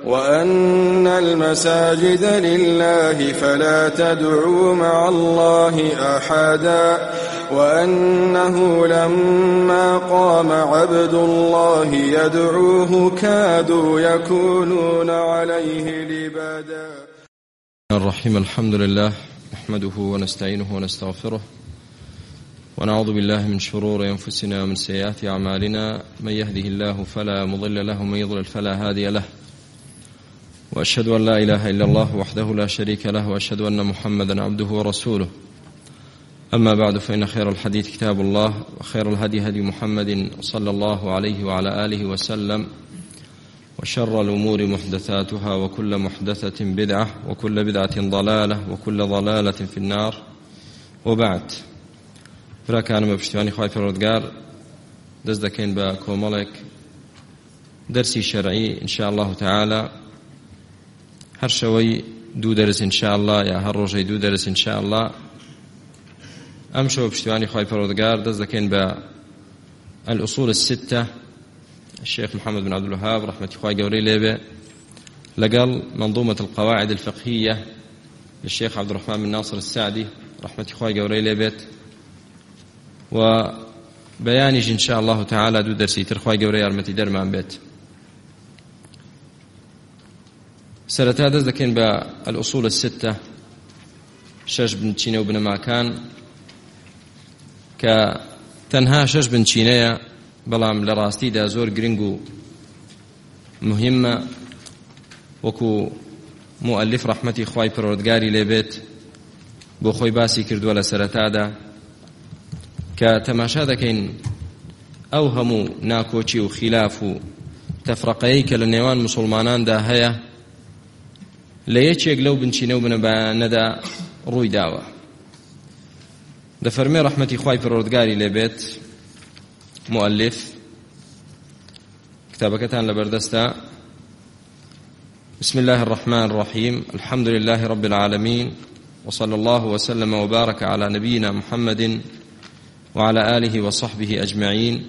وأن المساجد لله فلا تدعوا مع الله أحدا وأنه لما قام عبد الله يدعوه كادوا يكونون عليه لبدا. الرحيم الحمد لله نحمده ونستعينه ونستغفره ونعوذ بالله من شرور أنفسنا ومن سيئات أعمالنا من يهده الله فلا مضل له ومن يضلل فلا هادي له وأشهد أن لا إله إلا الله وحده لا شريك له وأشهد أن محمدا عبده ورسوله. أما بعد فإن خير الحديث كتاب الله وخير الهدي هدي محمد صلى الله عليه وعلى آله وسلم وشر الأمور محدثاتها وكل محدثة بدعة وكل بدعة ضلالة وكل ضلالة في النار. وبعد فراكانم بشتواني خواهي فرودگار دەست دەکەین بە کۆمەڵێک دەرسی شەرعی إن شاء الله تعالى هەر شەوەی دوو دەرس إن شاء الله یا هەر ڕۆژەی دوو دەرس إن شاء الله. ئەم شەوە پشتیوانی خواهی فرودگار دەست دەکەین بە الأصول الستة الشيخ محمد بن عبد الوهاب رحمة الله قوري ليبه لقال منظومة القواعد الفقهية للشيخ عبد الرحمن بن ناصر السعدي رحمة الله قوري ليبت وبيانيش إن شاء الله تعالى دو درسي ترخواي قوري أرمتي درمان بيت سرتا دز دكين بالأصول الستة شش بن تشيني وبن ماكان كتنها شش بن تشينية بەڵام لە ڕاستیدا زۆر گرنگ و مهمە وەکو مؤلف ڕەحمەتی خوای پەروەردگاری لێبێت بۆ خۆی باسی کردووە لە سەرەتادا کە تەماشا دەکەین ئەو هەموو ناکۆچی و خیلاف و تەفرەقەیەی کە لە نێوان موسڵماناندا هەیە لە یەکێک لەو بنچینە و بنەبانەدا ڕووی داوە. دەفەرمێ ڕەحمەتی خوای پەروەردگاری لێبێت مؤلف كتابكتان لبردستا بسم الله الرحمن الرحيم الحمد لله رب العالمين وصلى الله وسلم وبارك على نبينا محمد وعلى آله وصحبه أجمعين.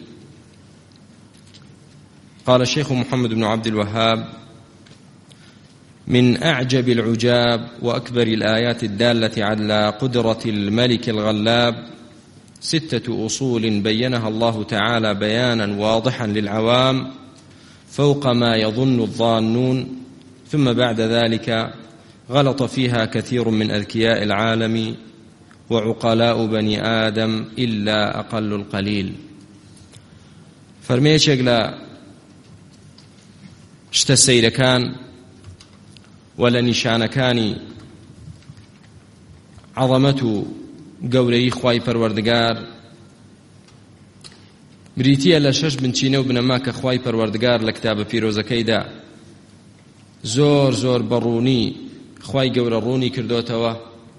قال الشيخ محمد بن عبد الوهاب من أعجب العجاب وأكبر الآيات الدالة على قدرة الملك الغلاب 6 أصول بينها الله تعالى بيانا واضحا للعوام فوق ما يظن الظانون ثم بعد ذلك غلط فيها كثير من أذكياء العالم وعقلاء بني آدم إلا أقل القليل. فرميشك لا اشتسير كان ولا نشان كان عظمته گەورەی خوای پەروەردگار بریتیە لە شەش بنچینە و بنەما کە خوای پەروەردگار لە کتابە پیرۆزەکەیدا زۆر زۆر بەڕوونی خوای گەورە ڕوونی کردوتەوە،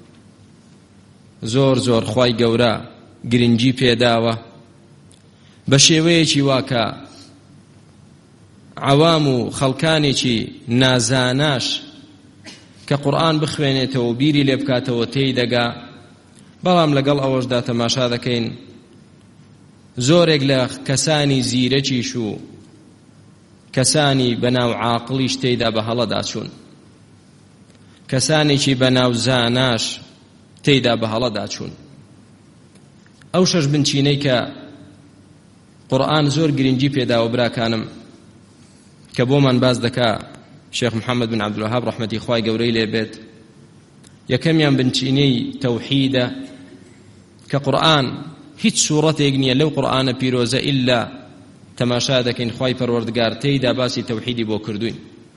زۆر زۆر خوای گەورە گرنگی پێداوە بە شێوەیەکی واکە عەوام و خەڵکانێکی نازاناش کە قورئان بخوێنێتەوە و بیری لێ بکاتەوە تێیدەگا. بەڵام لەگەڵ ئەوەشدا تەماشا دەکەین زۆرێک لە کەسانی زیرەکیش و کەسانی بەناو عاقڵیش تێیدا بە هەڵەدا چوون، کەسانێکی بەناو زاناش تێیدا بە هەڵەدا چوون. ئەو شەش بنچینەی کە قورئان زۆر گرنگی پێداوە براکانم کە بۆمان باز دەکا شێخ محەممەد بن عەبدولوهاب ڕەحمەتی خوای گەورەی لێبێت، یەکەمیان بنچینەی تەوحیدە کە قورئان هیچ سوورەتێک نییە لەو قورئانە پیرۆزە ئیلا تەماشا دەکەین خوای پەروەردگار تێیدا باسی تەوحیدی بۆ کردوین.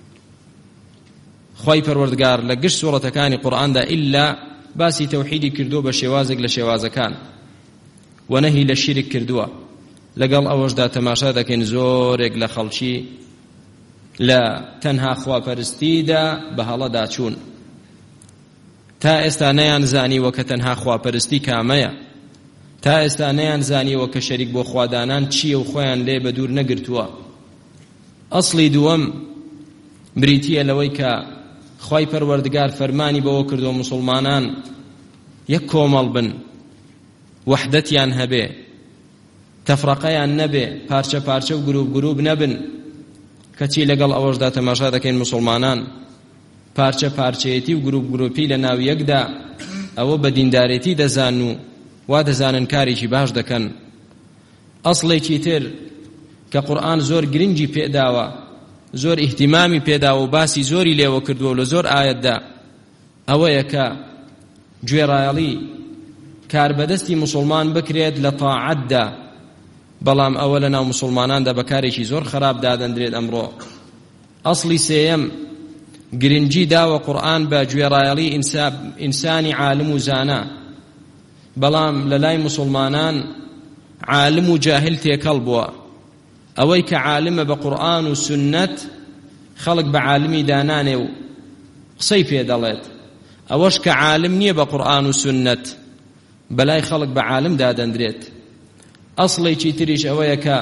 خوای پەروەردگار لە گشت سوورەتەکانی قورئاندا ئیلا باسی تەوحیدی کردووە بە شێوازێک لە شێوازەکان و نەهی لە شیرک کردووە. لەگەڵ ئەوەشدا تەماشا دەکەین زۆرێک لە خەڵکی لە تەنها خواپەرستیدا بە هەڵەدا چوون، تا ئێستا نەیان زانیوە کە تەنها خواپەرستی کامەیە، تا ئێستا نەیان زانیوە کە شەریک بۆ خوادانان چییە و خۆیان لێ بە دوور نەگرتووە. ئەسڵی دووەم بریتیە لەوەی کە خوای پەروەردگار فەرمانی بەوە کردووە موسڵمانان یەک کۆمەڵ بن، وەحدەتیان هەبێ، تەفرەقەیان نەبێ، پارچە پارچە و گروپ گروپ نەبن، کەچی لەگەڵ ئەوەشدا تەماشا دەکەین مسلمانان پارچە پارچەیەتی و گروپ گروپی لە ناو یەکدا ئەوە بە دیندارێتی دەزان و وا دەزانن کارێکی باش دەکەن. ئەسڵێکی تر کە قورئان زۆر گرنگی پێداوە، زۆر ئیهتیمامی پێداوە و باسی زۆری لێوە کردووە لە زۆر ئایەتدا، ئەوەیە کە گوێڕایەڵی کاربەدەستی مسلمان بکرێت لە تاعەتدا، بەڵام ئەوە لە ناو مسلماناندا بەکارێکی زۆر خراپ دادەندرێت ئەمڕۆ. ئەسڵی سێیەم گرنگی داوە قورئان بە گوێڕایەڵی ئینسانی عالم و زانا، بەڵام لە لای مسلمانان عالم و جاهل تێکەڵ بووە. ئەوەی کە عالمە بە قورئان و سنەت خەڵک بە عالمی دانانێ و قسەی پێ دەڵێت، ئەوەش کە عالم نییە بە قورئان و سنەت بەلای خەڵک بە عالم دادەندرێت. ئەسڵێکی تریش ئەوەیە کە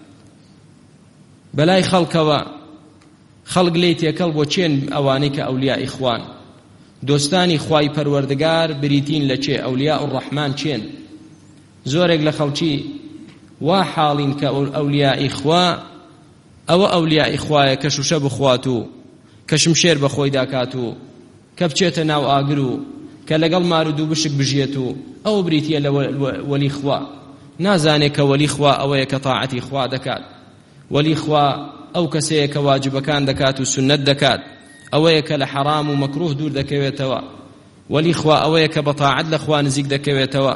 بەلای خەڵکەوە خەڵک لێی تێکەڵ بۆ چێن ئەوانەی کە ئەولیای خوان، دۆستانی خوای پەروەردگار بریتین لە چێ؟ ئەولیاء الرحمان چێن؟ زۆرێک لە خەڵکی وا حاڵین کە ئەولیای خوا ئەوە ئەولیای خوایە کە شوشە بخوات و کە شمشێر بەخۆی داکات و کە بچێتە ناو ئاگر و کە لەگەڵ مار و دوو بشک بژێت و ئەو بریتیە لە وەلی خوا. نازانێت کە وەلی خوا ئەوەیە کە تاعەتی خوا دەکات. وەلی خوا ئەو کەسەیە کە واجبەکان دەکات و سنەت دەکات، ئەوەیە کە لە حەرام و مەکروه دوور دەکەوێتەوە. وەلی خوا ئەوەیە کە بە تاعەت لە خوا نزیک دەکەوێتەوە.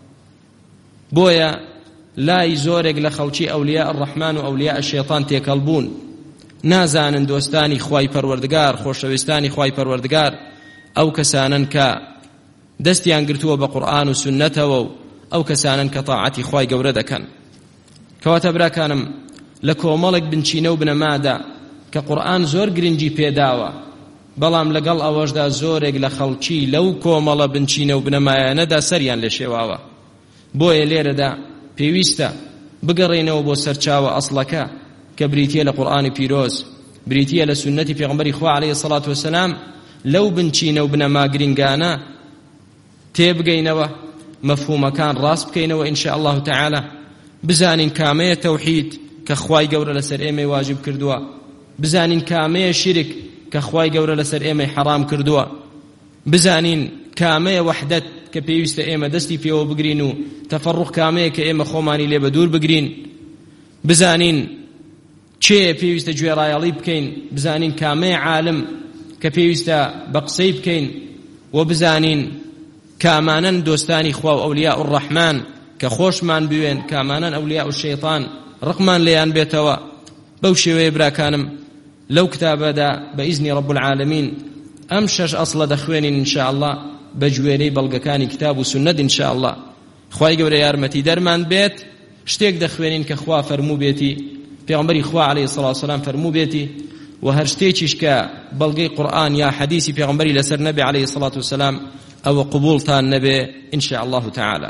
بۆیە لای زۆرێک لە خەڵکی ئەولیاء الرحمان و ئەولیاء الشەیطان تێکەڵ بوون، نازانن دۆستانی خوای پەروەردگار، خۆشەویستانی خوای پەروەردگار ئەو کەسانن کە دەستیان گرتووە بە قورئان و سنەتەوە و ئەو کەسانن کە تاعەتی خوای گەورە دەکەن. کەواتە براکانم لە کۆمەڵێک بنچینە و بنەمادا کە قورئان زۆر گرنگی پێداوە، بەڵام لەگەڵ ئەوەشدا زۆرێک لە خەڵکی لەو کۆمەڵە بنچینە و بنەمایانەدا سەریان لێ شێواوە. بۆیە لێرەدا پێویستە بگەڕێنەوە بۆ سەرچاوە ئەسڵەکە کە بریتیە لە قورئانی پیرۆز، بریتیە لە سنەتی پێغەمبەری خوا عەلەیهی سەڵات وەسەلام. لەو بنچینە و بنەما گرنگانە تێبگەینەوە، مەفهومەکان ڕاست بکەینەوە ئینشاء الله تعالی، بزانین کامەیە تەوحید کە خوای گەورە لەسەر ئێمەی واجب کردووە، بزانین کامەیە شرک کە خوای گەورە لەسەر ئێمەی حرام کردووە، بزانین کامەیە وحدەت کە پێویستە ئێمە دەستی پێوە بگرین و تەفەڕوق کامەیە کە ئێمە خۆمانی لێ بەدوور بگرین، بزانین چێ پێویستە گوێڕایەڵی بکەین، بزانین کامەیە عالم کە پێویستە بە قسەی بکەین، و بزانین کامانن دۆستانی خوا و ئەولیاء الرحمان کە خۆشمان بوێن، کامانن ئەولیاء الشەیطان ڕقمان لێیان بێتەوە. بەو شێوەیە براکانم لەو کتابەدا بە ئیزنی رب العالمین ئەم شەش ئەسڵە دەخوێنین ئینشاء الله بە گوێرەی بەڵگەکانی کتاب و سنەت ئینشاء الله. خوای گەورە یارمەتی دەرمان بێت. شتێک دەخوێنین کە خوا فەرموو بێتی، پێغەمبەری خوا عەلەیهی سەڵات وسەلام فەرموو بێتی، و هەر شتێکیش کە بەڵگەی قورئان یا حەدیثی پێغەمبەری لەسەر نەبێ عەلەیهی سەڵات وسەلام ئەوە قبوڵتان نەبێ ئینشاء الله تعالی.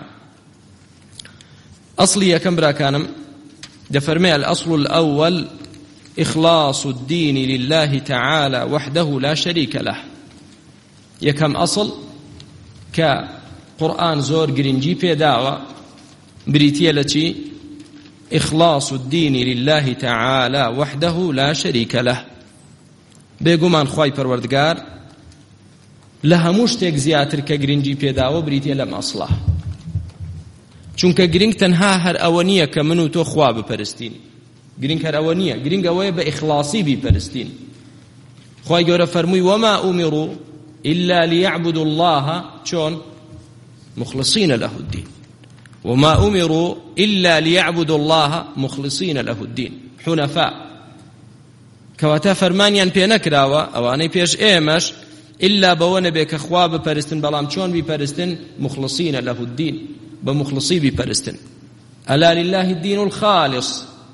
ئەسڵی یەکەم براکانم دەفەرمێ الأصل الأول إخلاص الدين لله تعالى وحده لا شريك له. یەکەم ئەسڵ کە قورئان زۆر گرنگی پێداوە بریتیە لە چی؟ إخلاص الدين لله تعالى وحده لا شريك له. بێگومان خوای پەروەردگار لە هەموو شتێک زیاتر کە گرنگی پێداوە بریتیە لەم ئەسڵە، چونکە گرنگ تەنها هەر ئەوە نییە کە من و تۆ خوا بپەرستین، گرنگ هەر ئەوە نییە، گرنگ ئەوەیە بە ئیخلاصی بیپەرستین. خوای گەورە فەرمووی وما أمروا إلا ليعبدوا الله چۆن؟ مخلصين له الدين. وما أمروا إلا ليعبدوا الله مخلصين له الدين حنفاء. کەواتە فەرمانیان پێ نەکراوە ئەوانەی پێش ئێمەش إلا بەوە نەبێ کە خوا بپەرستن، بەڵام چۆن بیپەرستن؟ مخلصين له الدين، بمخلصي بپەرستن. ألا لله الدين الخالص.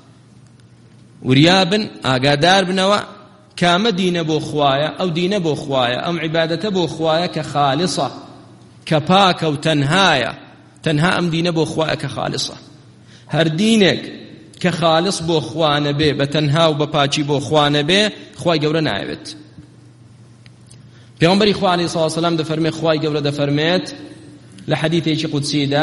وریابن ئاگادار بنەوە کامە دینە بۆ خوایە، ئەو دینە بۆ خوایە، ئەم عیبادەتە بۆ خوایە کە خالصە، کە پاکە و تەنهایە، تەنها ئەم دینە بۆ خوایە کە خالصە. هەر دینێک کە خالص بۆ خوا نەبێ، بە تەنها و بە پاچی بۆ خوا نەبێ، خوای گەورە نایەوێت. پێغەمبەری خوا عەلەیهی سەڵات وسەلام دەفەرمێ، خوای گەورە دەفەرمێت لە حەدیثێکی قودسیدا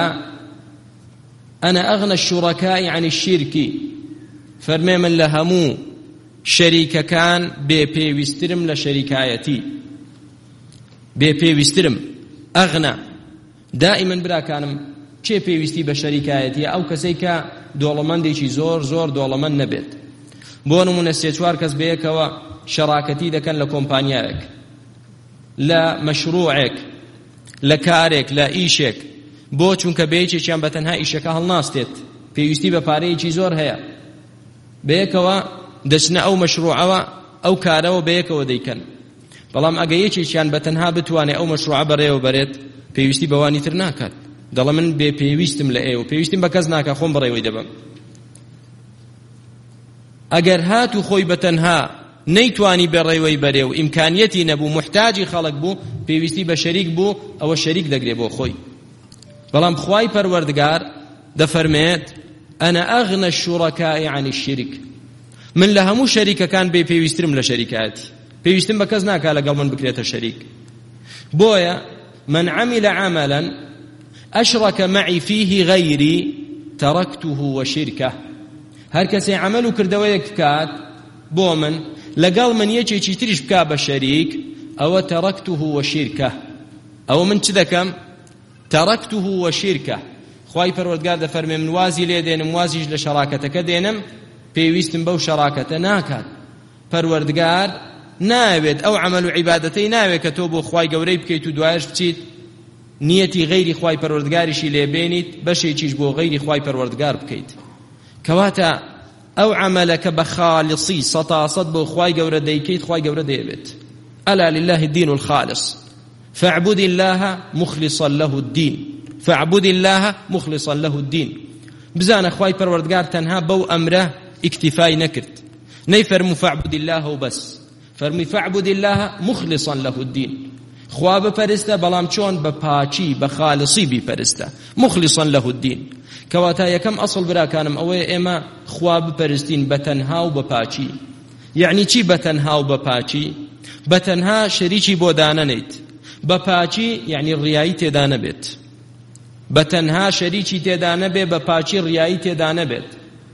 أنا أغنى الشركاء عن الشرك. فەرمێ من لە هەموو شەریکەکان بێپێویسترم لە شەریکایەتی، بێپێویسترم، ئەغنا. دائیمەن براکانم چێ پێویستی بە شەریکایەتی؟ ئەو کەسەی کە دۆڵەمەندێکی زۆر زۆر دۆڵەمەند نەبێت. بۆ نمونە 3-4 کەس بەیەکەوە شەراکەتی دەکەن لە کۆمپانیایەک، لە مەشروعێک، لە کارێک، لە ئیشێک، بۆ چونکە بەیەکێکیان بەتەنها ئیشەکە هەڵناستێت، پێویستی بە پارەیەکی زۆر هەیە، بەیەکەوە دەچنە ئەو مەشروعەوە، ئەو کارەوە بەیەکەوە دەیکەن. بەڵام ئەگە یەکێکیان بەتەنها بتوانێت ئەو مەشروعە بەڕێوە بەرێت، پێویستی بەوانی تر ناکات. دەڵێ من بێ پێویستم لە ئێوە، پێویستیم بە کەس ناکات، خۆم بەڕێوەی دەبم. ئەگەر هات و خۆی بەتەنها نەیتوانی بەڕێوەی بەرێ و ئیمکانیەتی نەبوو، محتاجی خەڵک بوو، پێویستی بە شەریک بوو، ئەوە شەریک دەگرێ بۆ خۆی. بەڵام خوای پەروەردگار دەفەرمێت ئەنە ئەغنە الشوڕەکاء عن الشرك، من لە هەموو شەریکەکان بێ پێویسترم لە شەریکایەتی، پێویستم بە کەس ناکات لەگەڵ من بکرێتە شەریک. بۆیە من عمل عملا أشرك معي فيه غيري تركته وشركه، هەر کەسێ عمل و کردەوەیەک بکات بۆ من لەگەڵ من یەکێکی تریش بکا بە شەریک، ئەوە تەرەکته وشركه، ئەوە من چ دەکەم؟ تەرەکته وشركه. خوای پەروەردگار دەفەرمێ من وازی لێ دێنم، وازیش لە شەراکەتەکە دێنم، پێویستم بەو شەراکەتە ناکات. پەروەردگار ناوێت ئەو عمل و عیبادەتەی ناوێت کە تۆ بۆ خوای گەورەی بکەیت و دوایش بچیت نیەتی غەیری خوای پەروەردگاریشی لێبێنیت، بەشێکیش بۆ غەیری خوای پەروەردگار بکەیت. کەواتە ئەو عملەکە بە خاڵصی 100% بۆ خوای گەورە دەیکەیت، خوای گەورە دەیەوێت. ئەلا لله الدین الخالص فاعبد الله مخلصا له الدين، فاعبد الله مخلصا له الدين. بزانە خوای پەروەردگار تەنها بەو ئەمرە ئیکتیفای نەکرد، نەیفەرموو فاعبد الله و بەس، فەرمی فاعبد الله مخلصا له الدين. خوا بپەرستە بەڵام چۆن؟ بە پاچی، بە خالصی بیپەرستە، مخلصا له الدين. کەواتە یەکەم ئەسڵ براکانم ئەوەیە ئێمە خوا بپەرستین بە تەنها و بە پاچی. یعنی چی بە تەنها و بە پاچی؟ بە تەنها شەریکی بۆ دانەنیت، بە پاچی یعنی ڕیایی تێدا نەبێت. بە تەنها شەریکی تێدا نەبێ، بە پاچی ڕیایی تێدا نەبێت.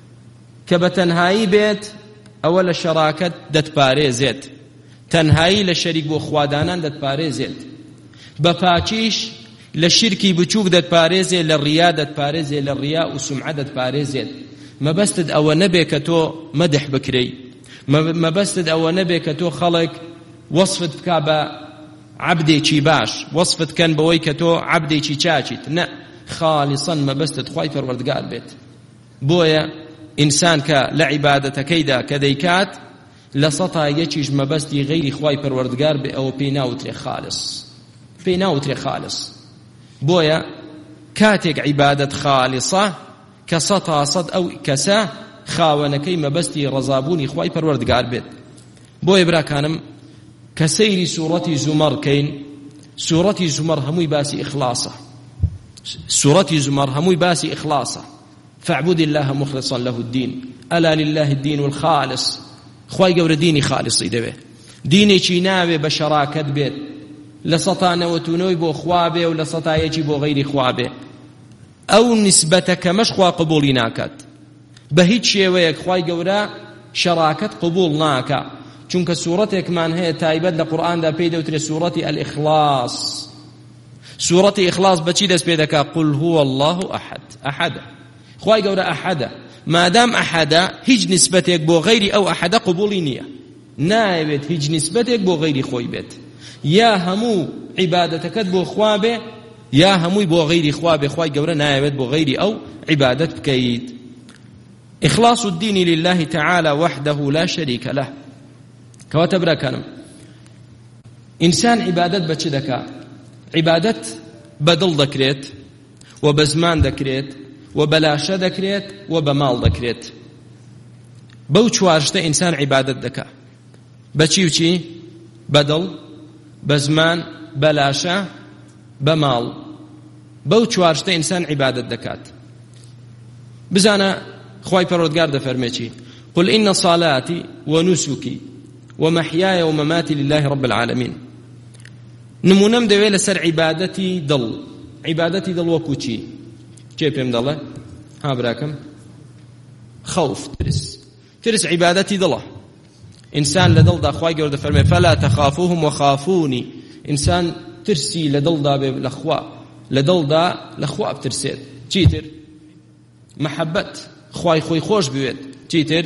کە بە تەنهایی بێت ئەوە لە شەراکەت دەتپارێزێت، تەنهایی لە شەریک بۆ خوادانان دەتپارێزێت. بە پاچیش لە شرکی بچووک دەتپارێزێت، لە ڕیا دەتپارێزێت، لە ڕیا و سومعە دەتپارێزێت. مەبەستت ئەوە نەبێ کە تۆ مەدح بکرێی، مەبەستت ئەوە نەبێ کە تۆ خەڵک وەصفت بکا بە عەبدێکی باش، وەصفت کەن بەوەی کە تۆ عەبدێکی چاچیت. نە، خاڵیسەن مەبەستت خوای پەروەردگار بێت. بۆیە ئینسان کە لە عیبادەتەکەیدا کە دەیکات لە سەتا یەکیش مەبەستی غەیری خوای پەروەردگار بێ، ئەوە پێی ناوترێ خالص، پێی ناوترێ خالص. بۆیە کاتێک عیبادەت خاڵیسە کە 100% ئەو کەسە خاوەنەکەی مەبەستی ڕەزابوونی خوای پەروەردگار بێت. بۆیە براکانم کە سەیری سوورەتی زومەر کەین، سوورەتی زومەر هەمووی باسی ئیخلاسە، سوورەتی زومەر هەمووی باسی ئیخلاسە. فاعبد الله مخلصا له الدين، ألا لله الدين الخالص. خوای گەورە دینی خالصی دەوێ، دینێکی ناوێ بە شەراکەت بێت، لە سەتانەوەتونەوەی بۆ خوا بێ و لە سەتایەکی بۆ غەیری خوا بێ. ئەو نسبەتە کەمەش خوا قبوڵی ناکات بە هیچ شێوەیەک. خوای گەورە شەراکەت قبوڵ ناکا، چونکە سوورەتێکمان هەیە تایبەت لە قورئاندا پێی دەوترێت سوورەتی الئیخلاص. سوورەتی ئیخلاص بەچی دەست پێ دەکا؟ قل هو الله أحد، ئەحەدە. خوای گەورە ئەحەدە، مادام ئەحەدە هیچ نسبەتێک بۆ غەیری ئەو ئەحەدە قبوڵی نییە، نایەوێت هیچ نسبەتێک بۆ غەیری خۆی بێت. یا هەموو عیبادەتەکەت بۆ خوا بێ، یا هەمووی بۆ غەیری خوا بێ. خوای گەورە نایەوێت بۆ غەیری ئەو عیبادەت بکەیت. إخلاص الدين لله تعالى وحده لا شريك له. کەواتە براکانم ئینسان عیبادەت بە چ دەکا؟ عیبادەت بەدڵ دەکرێت و بە زمان دەکرێت و بەلاشە دەکرێت و بە ماڵ دەکرێت. بەو چوارشتە ئینسان عیبادەت دەکا. بەچی و چی؟ بەدڵ، بە زمان، بەلاشە، بە ماڵ. بەو چوارشتە ئینسان عیبادەت دەکات. بزانە خوای پەروەردگار دەفەرمێ چی؟ قل إن صلاتي ونسكي ومحياي ومماتي لله رب العالمين. نمونەم دەوێت لەسەر عیبادەتی دڵ. عیبادەتی دڵ وەکو چی؟ چێ پێم دەڵێ؟ ها براکەم، خەوف، ترس. ترس عیبادەتی دڵە. ئینسان لە دڵدا خوای گەورە دەفەرمێ فەلا تەخافوهم وەخافونی، ئینسان ترسی لە دڵدا بێ لە خوا، لە دڵدا لە خوا بترسێت. چیتر؟ مەحەبەت، خوای خۆی خۆش بوێت. چیتر؟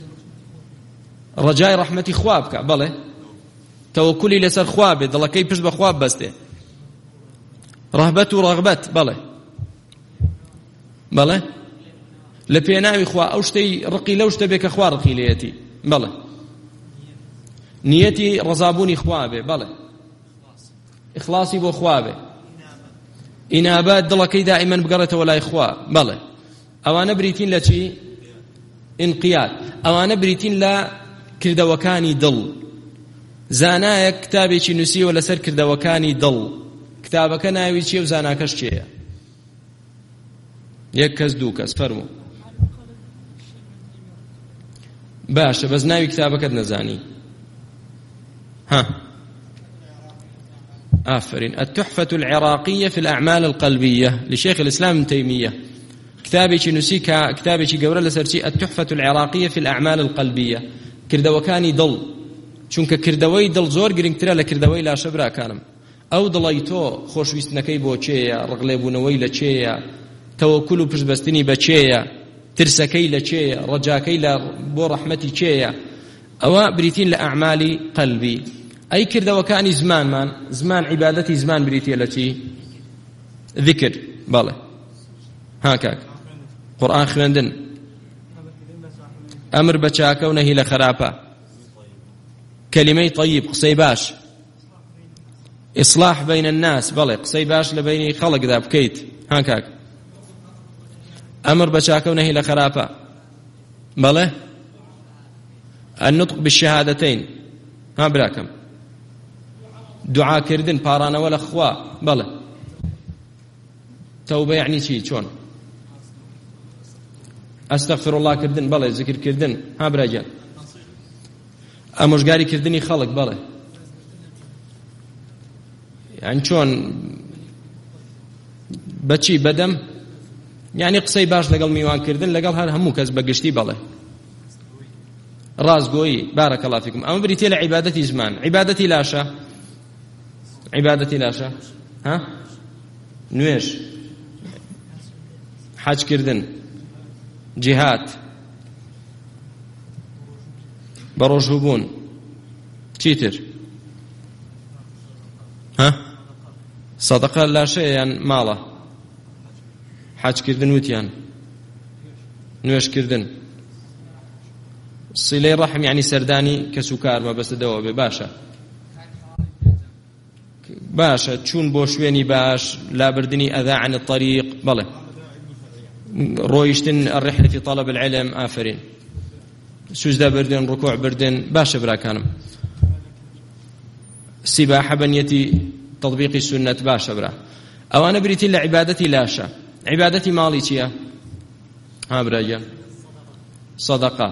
ڕەجای ڕەحمەتی خوا بکە. بەڵێ تەوەکولی لەسەر خوا بێت، دڵەکەی پشت بە خوا بەستێ. ڕەهبەت و ڕەغبەت، بەڵێ بەڵێ لە پێناوی خوا ئەو شتەی ڕقی لەو شتە بێ کە خوا ڕقی لێیەتی. بەڵێ نیەتی ڕەزابوونی خوا بێ. بەڵێ ئیخلاسی بۆ خوا بێ. ئینابەت، دڵەکەی دائیمەن بگەڕێتەوە لای خوا. بەڵێ ئەوانە بریتین لە چی؟ ئینقیاد. ئەوانە بریتین لە کردەوەکانی دڵ. زانایەک کتابێکی نووسیوە لەسەر کردەوەکانی دڵ. کتابەکە ناوی چییە و زاناکەش چییە؟ یەک کەس دوو کەس فەرموو. باشە، بەس ناوی کتابەکەت نەزانی. ها آفرين. التحفة العراقية في الأعمال القلبية لشيخ الإسلام ابن تيمية. كتابي نووسی كتابي گەورە لەسەر التحفة العراقية في الأعمال القلبية. کردەوەکانی دڵ، چونکە کردەوەی دڵ زۆر گرنگترە لە کردەوەی لاشە براکانم. ئەو دڵی تۆ خۆشویستنەکەی بۆ چێیە، ڕقلێبوونەوەی لە چێیە، تەوەکل و پشتبەستنی بە چێیە، ترسەکەی لە چێیە، ڕەجاکەی بۆ ڕەحمەتی چێیە. ئەوە بریتین لە ئەعمالی قەلبی. ئەی کردەوەکانی زمانمان، زمان عیبادەتی زمان بریتیە لە چی؟ ذکر. بەڵێ ها کاک، قورئان خوێندن، ئەمر بە چاکە و نەهی لە خراپە، کەلیمەی طەیب، قسەی باش، ئیصلاح بین الناس. بەڵێ قسەی باش لە بینی خەڵکدا بکەیت. ها کاک، ئەمر بە چاکە و نەهی لە خراپە. بەڵێ النطق بالشهادتين. ها براکەم، دوعاکردن، پارانەوە لە خوا. بەڵێ تەوبە یعنی چی؟ چۆن؟ ئەستەغفر الله کردن. بەڵێ ذکر کردن. ها براجان، ئامۆژگاری کردنی خەڵک. بەڵێ یعنی چۆن؟ بەچی؟ بەدەم، یعنی قسەی باش لەگەڵ میوانکردن لەگەڵ هەر هەموو کەس بەگشتی. بەڵێ ڕازگۆیی. بارەکە الله فیکم. ئەمە بریتێ لە عیبادەتی زمان. عیبادەتی لاشە، عیبادەتی لاشە ها؟ نوێژ، حەجکردن، جیهاد، بەڕۆژووبوون. چیتر؟ ها؟ سەدەقە لاشەیە یان ماڵە؟ حەجکردن وتیان، نوێژکردن، سیلەی ڕەحم یعنی سەردانی کەس و کار مەبەستەدەوە بێ. باشە باشە، چوون بۆ شوێنی باش، لابردنی ئەذا عن الطريق. بەڵێ ڕۆیشتن الرحلة في طلب العلم. ئافرین. سوجدە بردن، ڕکوع بردن. باشە براکانم. سیباحە بەنیەتی تطبیقی سنت. باشە برا. ئەوانە بریتین لە عیبادەتی لاشە. عیبادەتی ماڵی چییە؟ ها براگەن، سەدەقە،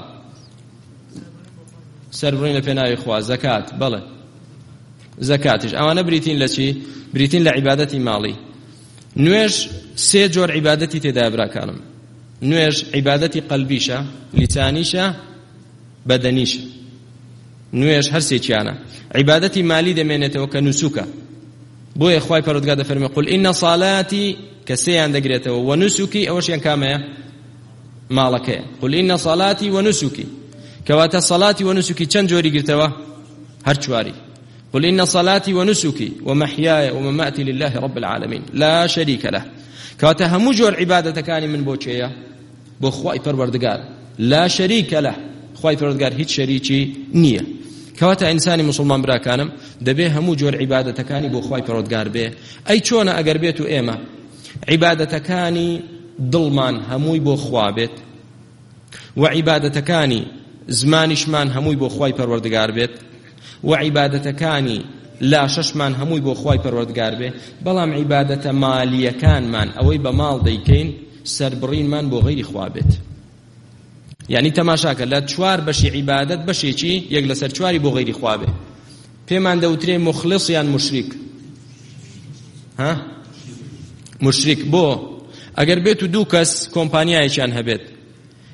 سەربڕین لە پێناوی خوا، زەکات. بەڵێ زەکاتش. ئەوانە بریتین لە چی؟ بریتین لە عیبادەتی ماڵی. نوێژ سێ جۆر عیبادەتی تێدا براکانم. نوێژ عیبادەتی قەلبیشە، لیسانیشە، بەدەنیشە. نوێژ هەر سێکیانە. عیبادەتی مالی دەمێنێتەوە کە نوسوکە. بۆیە خوای پەروەردگار دەفەرمێ قل ئین صەلاتی، کە سێیان دەگرێتەوە، و نوسوکی، ئەوەشیان کامەیە؟ ماڵەکەیە. قل ئین صەلاتی و نوسوکی، کەواتە صەلاتی و نوسوکی چەند جۆری گرتەوە؟ هەر چواری. قل إن صلاتي ونسكي ومحياي ومماتي لله رب العالمين لا شريك له. كواتا همو جور عبادة كاني من بوچيا بو خواي پروردگار لا شريك له. خواي پروردگار هیچ شریکی نییە. کواتا ئینسانی مسلمان براکانم دەبێ هەموو جۆر عیبادەتەکانی بۆ خوای پەروەردگار بێ. ئەی چۆنە ئەگەر بێت و ئێمە عیبادەتەکانی دڵمان هەمووی بۆ خوا بێت و عیبادەتەکانی زمانیشمان هەمووی بۆ خوای پەروەردگار بێت و عیبادەتەکانی لاشەشمان هەمووی بۆ خوای پەروەردگار بێ، بەڵام عیبادەتە مالیەکانمان ئەوەی بە ماڵ دەیکەین سەربڕینمان بۆ غەیری خوا بێت. یعنی تەماشاکە لە چوار بەشی عیبادەت بەشێکی یەک لەسەر چواری بۆ غەیری خوا بێ. پێمان دەوترێ مخلص یان مشریک. ها؟ مشریک. بۆ ئەگەر بێت و دوو کەس کۆمپانیایەکیان هەبێت،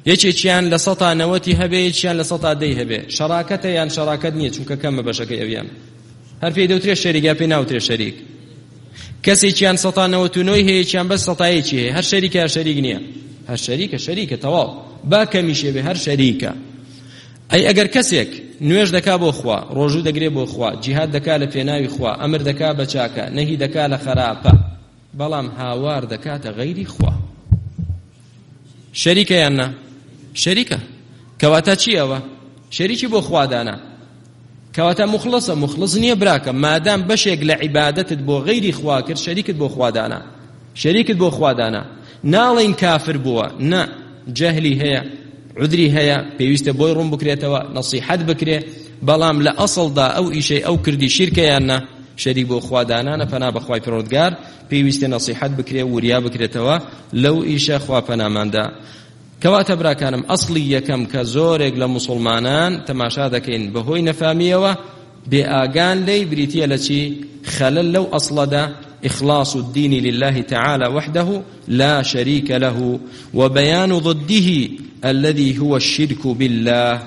یەکێکیان لە 190 هەبێ یەکیان لە 110 هەبێ شەراکەتە یان شەراکەت نییە چونکە کەمە بەشەکەی ئەویان هەر پێی دەوترێت شەریک یا پێی ناوترێت شەریک کەسێکیان 199 هەیە یەکیان بەس 100 هەیە هەر شەریکە یا شەریک نییە هەر شەریکە تەواو با کەمیشێ بێ هەر شەریکە ئەی ئەگەر کەسێک نوێژ دەکا بۆ خوا ڕۆژوو دەگرێ بۆ خوا جیهاد دەکا لە پێناوی خوا ئەمر دەکا بە چاکە نەهی دەکا لە خراپە بەڵام هاوار دەکاتە غەیری خوا شەریکە یان نا شەریکە کەواتە چی ئەوە شەریکی بۆ خوادانا کەواتە مخلص نییە براکە مادام بەشێک لە عیبادەتت بۆ غەیری خوا کرد شەریکت بۆ خوادانا ناڵێن کافر بووە نا جەهلی هەیە عذری هەیە پێویستە بۆی ڕوون بکرێتەوە نەسیحەت بکرێ بەڵام لە ئەسڵدا ئەو ئیشەی ئەو کردی شیرکە یان نا شەریک بۆ خوادانانە پەنا بەخوای پەروەردگار پێویستە نەسیحەت بکرێ وریا بکرێتەوە لەو ئیشە خوا پەناماندا کەواتە براکانم ئەسڵی یەکەم کە زۆرێک لە موسڵمانان تەماشا دەکەین بەهۆی نەفامیەوە بێ ئاگان لێی بریتیە لە چی خەلەل لەو ئەسڵەدا إخلاص الدين لله تعالى وحده لا شريك له وبيان ضده الذي هو الشرك بالله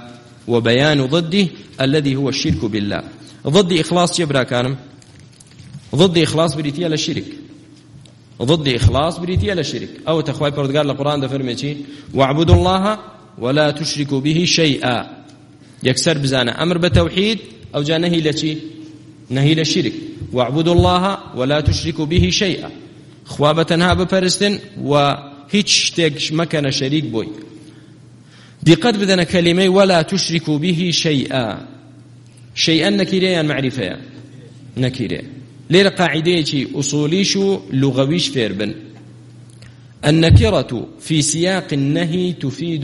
ضد إخلاص يبرا كانم ضد إخلاص بريتيا للشرك أو تخوي بردقار القرآن ده فرميتي واعبدوا الله ولا تشركوا به شيئا يكسر بزانا أمر بتوحيد أو جاء نهي للشرك واعبدوا الله ولا تشركوا به شيئا خوابتنها بپرستن و هیچ شتێک مەکەنە شەریک بۆی دقت بدەنە کەلیمەی ولا تشركوا به شيئا نەکیرەیە یان معریفەیە نەکیرێ لێرە قاعدەیەکی ئوسولیش و لوغەویش فێر بن النكرة في سياق النهي تفيد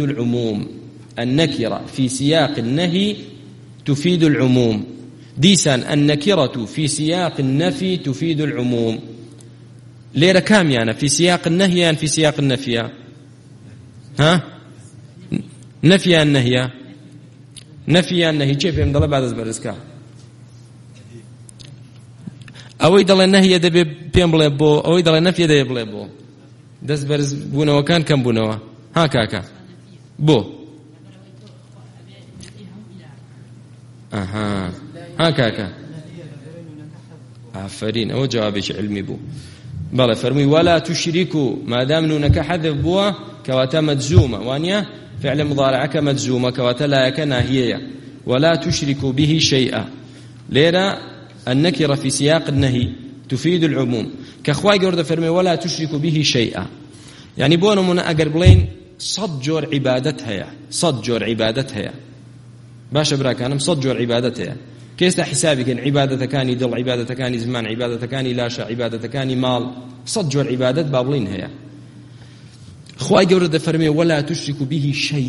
العموم ديسان النكرة في سياق النفي تفيد العموم ليرة كام يعني في سياق النهي يعني في سياق النفي نفي النهي كيف يمضل بعد الزبرزكا أو يدل النهي يدبي بيمبل بو أو يدل النفي يدبي بو دس برز بونوا كان كم بونوا هكاكا بو هكاكا آفرين أو جوابش علمي بو بلا فرمي ولا تشركوا ما دام نونك حذف بوا كواتا مجزومة وانيا فعل مضارعك مجزومة كواتا لا يكنا هي ولا تشركوا به شيئا ليرا النكرة في سياق النهي تفيد العموم كأخواي قرد فرمي ولا تشركوا به شيئا يعني بونا من أقربلين صد جور عبادتها باشا براكانم صد جور عبادتها كيست حسابي كان عبادة كاني دل عبادة كاني زمان عبادة كاني لاشا عبادة كاني مال صد جور عبادة بابلين هي خواي قرد فرمي ولا تشركوا به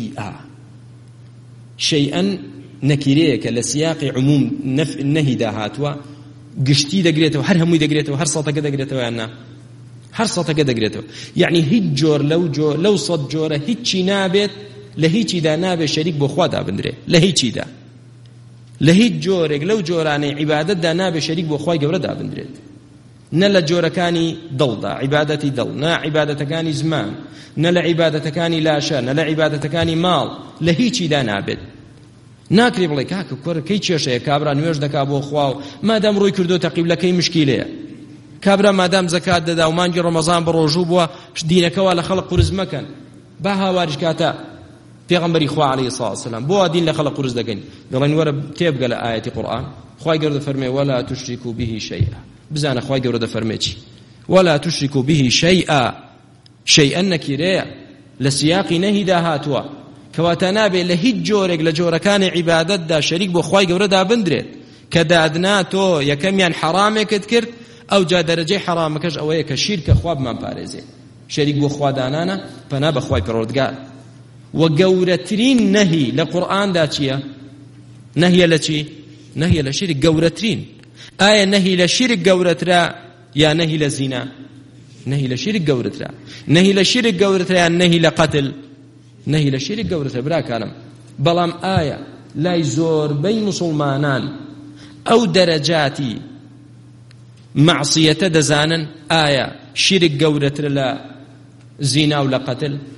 شيئا نكيريك لسياق عموم النهي داهاتوا قشتي دقريته وهر همي دقريته وهر صوتك دقريته يعني هر صوتك دقريته يعني هجور لو صد جوره هيتشي نابت لهيتشي دا نابت شريك بخوا دا بندري لهيتشي دا لهيت جورك لو جوراني عبادة دا نابت شريك بخوا قبر دا بندري نلا جوركاني ضل دا عبادتي ضل نا عبادة كاني زمان نلا عبادة كاني لاشا نلا عبادة كاني مال لهيتشي دا نابت ناکری بڵێ کاکە کوڕ کەی کێشەیە کابرا نوێژ دەکا بۆ خوا و مادام ڕووی کردوتە قیبلەکەی مشکیلەیە کابرا مادام زەکات دەدا و مانگی ڕەمەزان بەڕۆژوو بووە دینەکەوا لە خەڵق قورس مەکەن با هاواریش کاتە پێغەمبەری خوا عەلەیهی سڵاو وسەلام بۆ دین لە خەڵق قورس دەکەین دەڵێن وەرە تێبگە لە ئایەتی قورئان خوای گەورە دەفەرمێ ولا تشركوا به شيئا بزانە خوای گەورە دەفەرمێ چی ولا تشركوا به شيئا نەکیرەیە لە سیاقی نەهیدا هاتووە کەواتە نابێ لە هیچ جۆرێک لە جۆرەکانی عیبادەتدا شەریک بۆ خوای گەورەدا بندرێت کە دادنا تۆ یەکەمیان حرامێکت کرد ئەو جا دەرەجەی حرامەکەش ئەوەیە کە شیرکە خوا بمان پارێزێ شەریک بۆ خوادانانە پەنا بە خوای پەروەردگار و گەورەترین نەهی لە قورئاندا چییە نەهیە لە چی نەهیە لە شیرک گەورەترین ئایا نەهی لە شیرک گەورەترا یا نەهی لە زینا نەهی لە شیرک گەورەترا نەهی لە شیرک گەورەترا یا نەهی لە قەتل نهي لشرك قورته براكانم بلام آية لا يزور بين مسلمانان أو درجاتي معصية دزانا آية شرك قورته لا زنا ولا قتل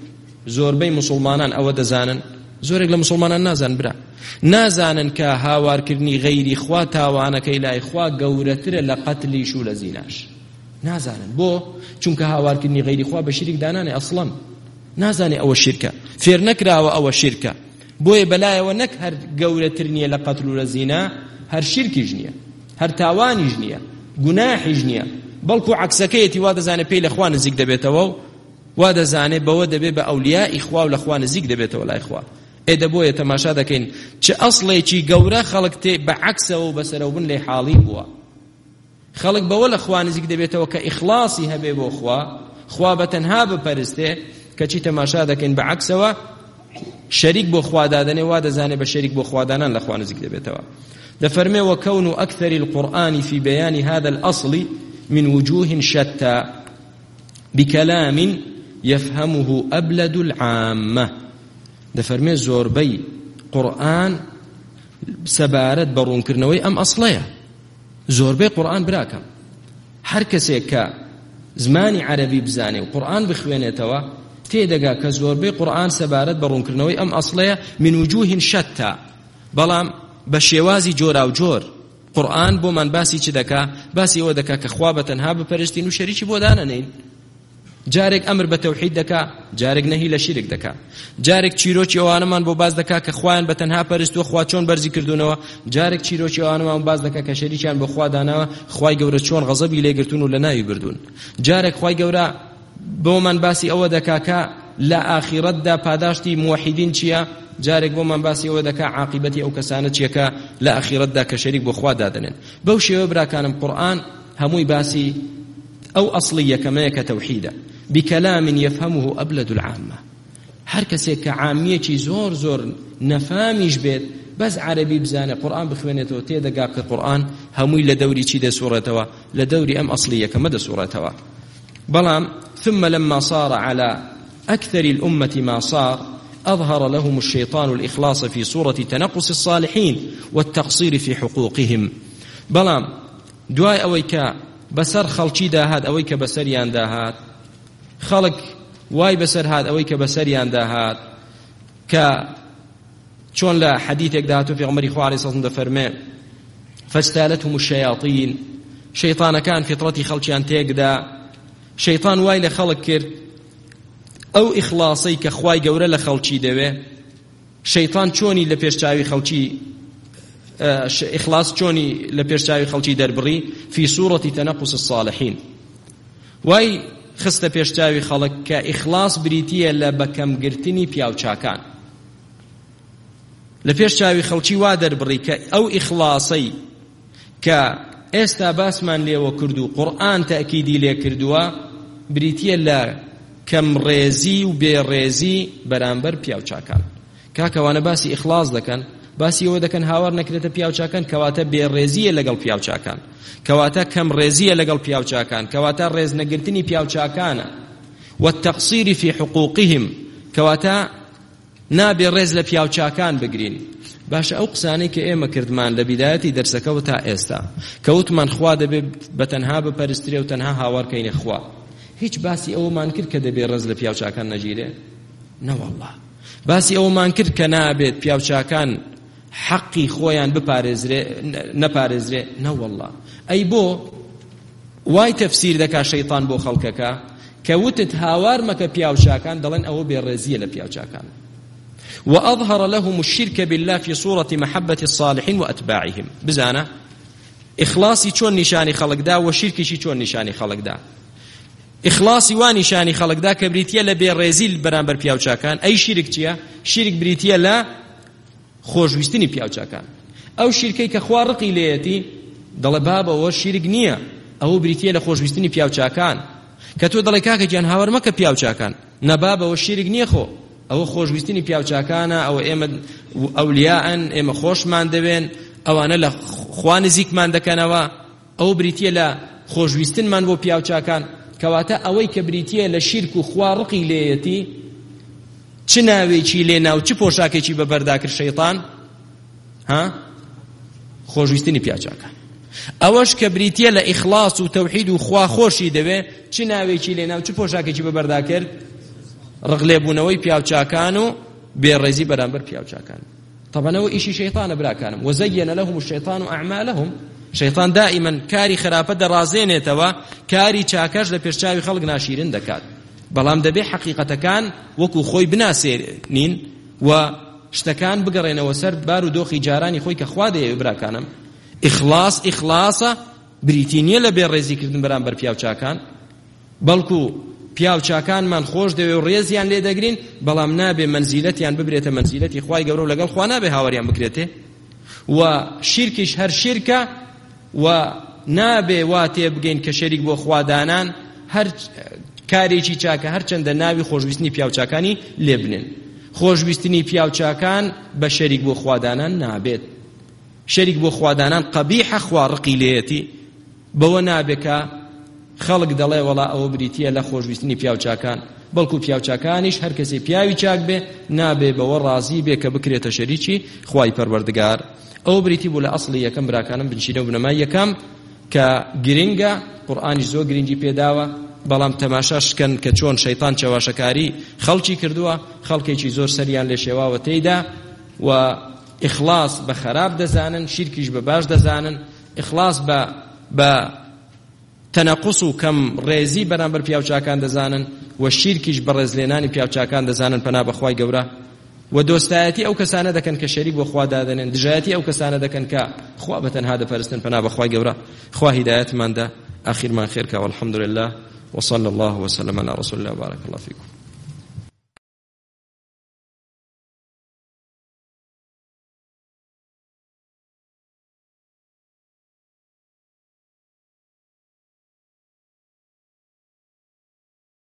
زۆربەی مسلمانان ئەوە دەزانن، زۆرێک لە مسلمانان نازان برا، نازانن کە هاوارکردنی غەیری خوا تاوانەکەی لای خوا گەورەترە لە قەتلیش و لە زیناش. نازانن بۆ چونکە هاوارکردنی غەیری خوا بە شیرک دانانێ ئەسڵەن نازانێ ئەوە شیرکە، فێر نەکراوە ئەوە شیرکە، بۆیە بەلایەوە نەک هەر گەورەتر نییە لە قەتل و لە زینا، هەر شیرکیش نییە، هەر تاوانیش نییە، گوناحیش نییە، بەڵکو عەکسەکەیەتی وا دەزانێت پێی لە خوا نزیک دەبێتەوە و وا دەزانێت بەوە دەبێت بە ئەولیای خوا و لە خوا نزیک دەبێتەوە لای خوا. ئێدە بۆیە تەماشا دەکەین چه ئەسڵێکی گەورە خەڵک تێ بە عەکسەوە و بەسەرەوبن لێ حاڵی بووە. خەڵک بەوە لە خوا نزیک دەبێتەوە کە ئیخلاصی هەبێ بۆ خوا بەتەنها بپەرستێ، کەچی تەماشا دەکەین بە عەکسەوە شەریک بۆ خوا دادەنێ، وا دەزانێت بە شەریک بۆ خوا دانان لە خوا نزیک دەبێتەوە. دەفەرمێ وكون أكثر القرآن في بيان هذا الأصل من وجوه شتى بكلام يفهمه أبلد العامة. دەفەرمێ زۆربەی قورآن سەبارەت بە ڕوونکردنەوەی ئەم ئەسڵەیە. زۆربەی قورآن براکەم هەر کەسێک کە زمانی عەرەبی بزانێ و قورآن بخوێنێتەوە تێدەگا کە زۆربەی قورآن سەبارەت بە ڕوونکردنەوەی ئەم ئەسڵەیە من وجوه شتى، بەڵام بە شێوازی جۆراوجۆر. قورآن بۆمان باسی چ دەکا؟ باسی ئەوە دەکا کە خوا بەتەنها بپەرستین و شەریکی بۆ دانەنین. جارێک ئەمر بە تەوحید دەکا، جارێک نەهی لە شیرک دەکا، جارێک چیرۆکی ئەوانەمان بۆ باز دەکا کە خوایان بەتەنها پەرستووە، خوا چۆن بەرزی کردوونەوە، جارێک چیرۆکی ئەوانەمان باز دەکا کە شەریکیان بە خوا داناوە، خوای گەورە چۆن غەزەبی لێگرتوون و لە ناوی بردوون. جارێک خوای گەورە بۆمان باسی ئەوە دەکا کە لە ئاخیرەتدا پاداشتی موحیدین چییە، جارێک بۆمان باسی ئەوە دەکا عاقبەتی ئەو کەسانە چیەکە لە ئاخیرەتدا کە شەریک بۆ خوا دادەنێن. بەو شێوە براکانم قورآن هەمووی باسی ئەو ئەسڵی یەکەمەیە کە تەوحیدە، بكلام يفهمه أبلد العامة. هر کسی که عامیەکی زۆر نەفامیش بێت بەس عەرەبی بزانێ قورآن بخوێنێتەوە تێدەگا کە قورآن هەمووی لە دەوری چی دەسوڕێتەوە؟ لە دەوری ئەم ئەسڵی یەکەمە دەسوڕێتەوە. بەڵام ثم لما صار على أكثر الأمة ما صار أظهر لهم الشيطان الإخلاص في صورة تنقص الصالحين والتقصير في حقوقهم. بەڵام دوای ئەوەی کە بەسەر خەڵکی داهات، ئەوەی کە بەسەریان داهات، خەڵک وای بەسەر هات ئەوەی کە بەسەریان داهات، کە چۆن لە حەدیثێکدا هاتووە پێغەمبەری خوا عەلەیهی سەڵام دەفەرمێ فاجتالتهم الشياطين، شەیطانەکان فیتڕەتی خەڵکیان تێکدا، شەیطان وای لە خەڵک کرد ئەو ئیخلاصەی کە خوای گەورە لە خەڵکی دەوێ، شەیطان چۆنی لە پێشچاوی خەڵکی ئیخلاص چۆنی لە پێشچاوی خەڵکی دەربڕی فی سوورەتی تەنەقص الصالحین، وای خستە پێشچاوی خەڵک کە ئیخلاص بریتیە لە بەکەمگرتنی پیاوچاکان. لە پێشچاوی خەڵکی وا دەربڕی کە ئەو ئیخلاصەی کە ئێستا باسمان لێوە کردو قورآن تەئکیدی لێ کردووە بریتیە لە کەمڕێزی و بێڕێزی بەرامبەر پیاوچاکان. کاکەوانە باسی ئیخلاص دەکەن، باسی ئەوە دەکەن هاوار نەکرێتە پیاوچاکان، کەواتە بێڕێزیە لەگەڵ پیاوچاکان، کەواتە کەم ڕێزیە لەگەڵ پیاوچاکان، کەواتە ڕێز نەگرتنی پیاوچاکانە. والتقصير في حقوقهم، کەواتە نابێ ڕێز لە پیاوچاکان بگرین. باشە ئەو قسانەی کە ئێمە کردمان لە بیدایەتی دەرسەکەەوە تا ئێستا کەوتمان خوا دەبێت بەتەنها بپەرسترێ و تەنها هاوارکەینە خوا، هیچ باسی ئەوەمان کرد کە دەبێت ڕێز لە پیاوچاکان نەگیرێ؟ نەوەڵڵا. باسی ئەوەمان کرد کە نابێت پیاوچاکان حەقی خۆیان نەپارێزرێ؟ نەوەڵڵا. ئەی بۆ وای تەفسیر دەکا شەیطان بۆ خەڵکەکە کە وتت هاوار مەکە پیاوچاکان، دەڵێن ئەوە بێڕێزیە لە پیاوچاکان. وأظهر لهم الشرك بالله في صورة محبة الصالحين وأتباعهم. بزانا إخلاصي چون نشاني خلق دا وشركي چون نشاني خلق دا. إخلاصي وانشاني خلق دا كبريتيا لبيرزيل برانبر پیاوچاکان. أي شرك چيا؟ شرك بريتيا لا خۆشویستنی پیاوچاکان. ئەو شیرکەی کە خوا ڕقی لێیەتی دەڵێ بابە ئەوە شیرک نییە، ئەوە بریتیە لە خۆشویستنی پیاوچاکان. کە تۆ دەڵێ کاکە گیان هاوار مەکە پیاوچاکان، نەبابە ئەوە شیرک نییە، خۆ ئەوە خۆشویستنی پیاوچاکانە، ئەوە ئێمە ئەولیاءن، ئێمە خۆشمان دەوێن، ئەوانە لە خوا نزیکمان دەکەنەوە، ئەوە بریتیە لە خۆشویستنمان بۆ پیاوچاکان. کەواتە ئەوەی کە بریتیە لە شیرک و خوا ڕقی لێیەتی چ ناوێکی لێ ناو چ پۆشاکێکی بەبەرداکرد شەیطان؟ خۆشویستنی پیاوچاکان. ئەوەش کە بریتیە لە ئیخلاص و تەوحید و خوا خۆشی دەوێ چ ناوێکی لێ ناو چ پۆشاکێکی بەبەرداکرد؟ ڕغلێبوونەوەی پیاوچاکان و بێڕێزی بەرامبەر پیاوچاکان. طبعاً ئیشی شەیطانە براکانم. وزەیەنە لەهم الشەیطان ئەعمالەهم، شەیطان دائیمەن کاری خراپە دەڕازێنێتەوە، کاری چاکەش لە پێشچاوی خەڵک ناشیرن دەکات. بەڵام دەبێ حەقیقەتەکان وەکو خۆی بناسێنین و شتەکان بگەڕێنەوە سەر بار و دۆخی جارانی خۆی کە خوا دەیەوێ براکانم. ئیخلاسە بریتی نییە لە بێڕێزیکردن بەرامبەر پیاوچاکان، بەڵکو پیاوچاکانمان خۆش دەوێ و ڕێزیان لێ دەگرین، بەڵام نابێ منزیلەتیان ببرێتە منزیلەتی خوای گەورە و لەگەڵ خوا نابێ هاوەریان بکرێتێ. و شیرکیش هەر شیرکە و نابێ وا تێبگەین کە شەریک بۆ خوادانان هەر کارێکی چاکە هەرچەندە ناوی خۆشویستنی پیاوچاکانی لێ بنێن. خۆشویستنی پیاوچاکان بە شەریک بۆ خوادانان نابێت. شەریک بۆ خوادانان قەبیحە، خوا ڕقی لێیەتی، بەوە نابێکە خەڵک دەڵێ وەڵا ئەوە بریتیە لە خۆشویستنی پیاوچاکان، بەڵکو پیاوچاکانیش هەر کەسێ پیاوی چاک بێ نابێ بەوە ڕازی بێ کە بکرێتە شەریکی خوای پەروەردگار. ئەو بریتی بوو لە ئەسڵی یەکەم براکانم بنشینە و بنەمای یەکەم کە گرنگە، قورئانیش زۆر گرنگی پێداوە، بەڵام تەماشاشکەن کە چۆن شەیطان چاواشەکاری خەڵکی کردووە، خەڵکێکی زۆر سەریان لێ شێواوە تێیدا و ئیخلاس بە خراپ دەزانن، شیرکیش بە باش دەزانن، ئیخلاس بە تەنەقوس و کەم ڕێزی بەرامبەر پیاوچاکان دەزانن و شیرکیش بە ڕێزلێنانی پیاوچاکان دەزانن پەنا بەخوای گەورە. و دۆستایەتی ئەو کەسانە دەکەن کە شەریک بۆ خوا دادەنێن، دژایەتی ئەو کەسانە دەکەن کە خوا بەتەنها دەپەرستن پەنا بەخوای گەورە. خوا هیدایەتماندا، ئاخیرمان خێرکە والحەمدولله وصلى الله وسلم على رسول الله وبارك الله فيكم.